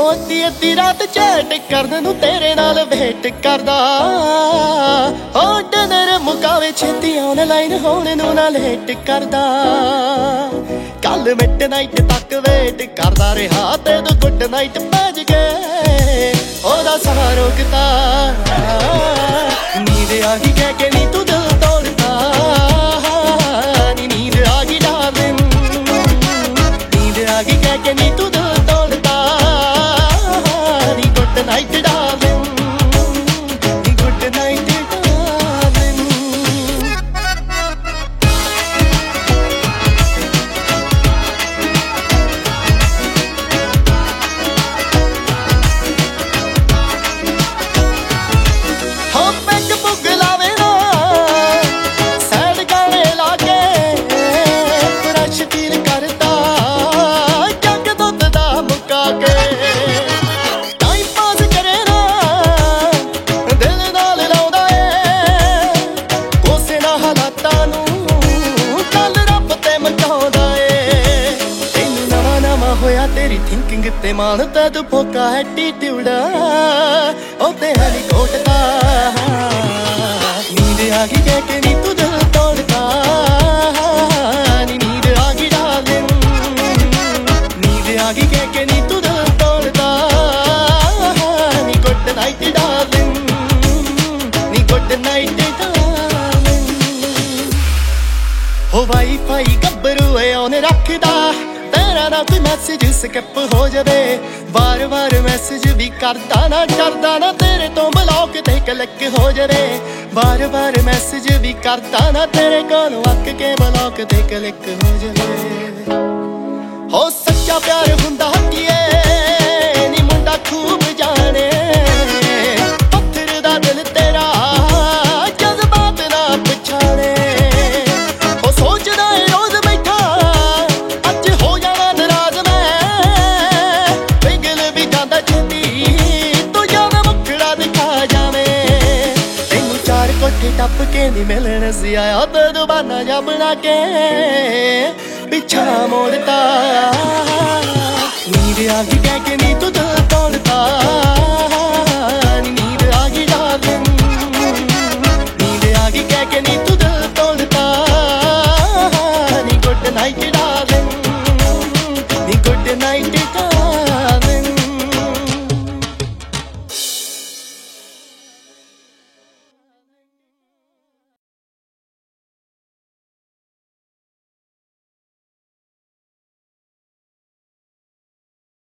ਅੱਧੀ ਅੱਧੀ ਰਾਤ ਚੈਟ ਕਰਨ ਨੂੰ ਤੇਰੇ ਨਾਲ ਵੇਟ ਕਰਦਾ। ਹੋ ਡਿਨਰ ਮੁਕਾਵੇ ਛੇਤੀ ਆਨਲਾਈਨ ਹੋਣ ਨੂੰ ਨਾ ਲੇਟ ਕਰਦਾ। ਕੱਲ ਮਿਡਨਾਈਟ ਤੱਕ ਵੇਟ ਕਰਦਾ ਰਿਹਾ ਤੇ ਤੂੰ ਗੁੱਡ ਨਾਈਟ ਭੱਜ ਗਏ। ਉਹਦਾ ਸਾਹ ਰੋਕਦਾ ਨੀਂਦ ਆ ਗਈ ਕਹਿ ਕੇ ਨੀ ਤੂੰ ਦਿਲ ਤੋੜਦਾ। ਨੀ ਨੀਂਦ ਆ ਗਈ ਡਾਰਲਿੰਗ, ਨੀਂਦ ਆ ਗਈ ਕਹਿ ਕੇ ਨੀ ਤੂੰ ਦਿਲ ਤੋੜਦਾ। ਨੀ ਗੁੱਡ ਨਾਈਟ ਡਾਰਲਿੰਗ, ਨੀ ਗੁੱਡ ਨਾਈਟ ਡਾਰਲਿੰਗ। ਹੋ ਪੈਗ ਪੁੱਗ ਲਾਵੇ ਨਾ ਸੈਡ ਗਾਣੇ ਲਾ ਕੇ ਫਰੈਸ਼ ਫੀਲ ਕਰਦਾ। ਜੱਗ ਦੁੱਧ ਦਾ ਮੁਕਾ ਕੇ ਟਾਈਮ ਪਾਸ ਕਰੇ ਨਾ ਦਿਲ ਨਾਲ ਲਾਉਂਦਾ ਏ। ਕੋਸੇ ਨਾ ਹਾਲਾਤਾਂ ਨੂੰ ਕੱਲ ਰੱਬ ਤੇ ਮਚਾਉਂਦਾ ਏ। ਤੈਨੂੰ ਨਵਾਂ ਨਵਾਂ ਹੋਇਆ ਤੇਰੀ ਥਿੰਕਿੰਗ ਤੇ ਮਾਣ ਤੇ ਤੂੰ ਫੋਕਾ ਐਟੀਟਿਊਡ ਉਹ ਤੇ ਹਲੀ ਕੋਟਦਾ। ਨੀਂਦ ਆ ਗਈ ਕਹਿ ਕੇ ਨੀ ਤੂੰ ਦਿਲ ਤੋੜਦਾ। ਨੀ ਨੀਂਦ ਆ ਗਈ ਡਾਰਲਿੰਗ, ਨੀਂਦ ਆ ਗਈ ਕਹਿ ਕੇ ਨੀ ਤੂੰ ਦਿਲ ਤੋੜਦਾ। ਨੀ ਗੁੱਡ ਨਾਈਟ ਡਾਰਲਿੰਗ, ਨੀ ਗੁੱਡ ਨਾਈਟ ਡਾਰਲਿੰਗ। ਹੋ ਵਾਈਫਾਈ ਗੱਭਰੂ ਏ ਉਹਨੇ ਰੱਖਦਾ। ਤੇਰਾ ਨਾ ਕੋਈ ਮੈਸੇਜ ਸਕਿਪ ਹੋ ਜਾਵੇ। ਵਾਰ ਵਾਰ ਮੈਸੇਜ ਵੀ ਕਰਦਾ ਨਾ ਡਰਦਾ ਨਾ ਤੇਰੇ ਤੋਂ ਬਲੌਕ ਤੇ ਕਲਿੱਕ ਹੋ ਜਾਵੇ। ਵਾਰ ਵਾਰ ਮੈਸੇਜ ਵੀ ਕਰਦਾ ਨਾ ਤੇਰੇ ਕੋਲੋਂ ਅੱਕ ਕੇ ਬਲੌਕ ਤੇ ਕਲਿੱਕ ਹੋ ਜਾਵੇ। ਹੋ ਸੱਚਾ ਪਿਆਰ ਹੁੰਦਾ ਕੀ ਏ ਨੀ ਮੁੰਡਾ ਖੂਬ ਜਾਣੇ। ਪੱਥਰ ਦਾ ਦਿਲ ਤੇਰਾ ਜਜ਼ਬਾਤ ਨਾ ਪਛਾਣੇ। ਉਹ ਸੋਚਦਾ ਏ ਰੋਜ਼ ਬੈਠਾ ਅੱਜ ਹੋ ਜਾਣਾ ਨਾਰਾਜ਼ ਮੈਂ। ਪਿਘਲ ਵੀ ਜਾਂਦਾ ਛੇਤੀ ਤੂੰ ਜਾਣਾ ਮੁਖੜਾ ਦਿਖਾ ਜਾਵੇਂ। ਤੈਨੂੰ ਚਾਰ ਕੋਠੇ ਟੱਪ ਕੇ ਨੀ ਮਿਲਣ ਸੀ ਆਇਆ ਤੇ ਦੁਬਾਨਾ ਜਾ ਬਣਾ ਕੇ ਪਿੱਛਾ ਮੋੜਦਾ। ਨੀਂਦ ਆ ਗਈ ਕਹਿ ਕੇ ਨੀ ਤੂੰ